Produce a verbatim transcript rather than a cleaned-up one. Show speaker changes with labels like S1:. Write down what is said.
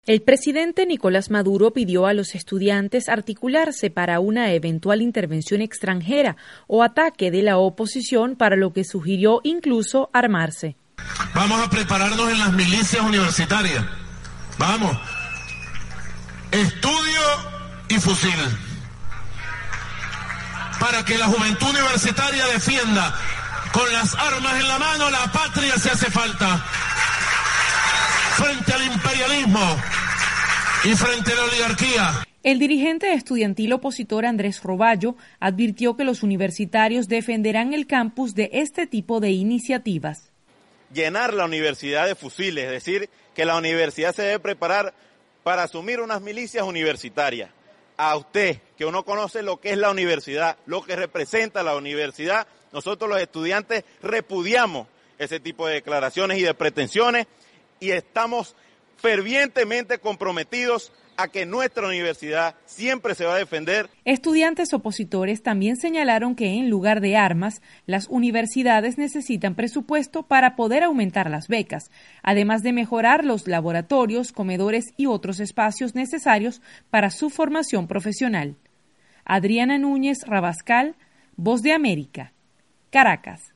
S1: El presidente Nicolás Maduro pidió a los estudiantes articularse para una eventual intervención extranjera o ataque de la oposición, para lo que sugirió incluso armarse.
S2: Vamos a prepararnos en las milicias universitarias. Vamos. Estudio y fusil. Para que la juventud universitaria defienda con las armas en la mano la patria si hace falta. Frente al imperialismo y frente a la oligarquía.
S1: El dirigente estudiantil opositor Andrés Roballo advirtió que los universitarios defenderán el campus de este tipo de iniciativas.
S3: Llenar la universidad de fusiles, es decir, que la universidad se debe preparar para asumir unas milicias universitarias. A usted, que uno conoce lo que es la universidad, lo que representa la universidad, nosotros los estudiantes repudiamos ese tipo de declaraciones y de pretensiones y estamos fervientemente comprometidos a que nuestra universidad siempre se va a defender.
S1: Estudiantes opositores también señalaron que en lugar de armas, las universidades necesitan presupuesto para poder aumentar las becas, además de mejorar los laboratorios, comedores y otros espacios necesarios para su formación profesional. Adriana Núñez Rabascal, Voz de América, Caracas.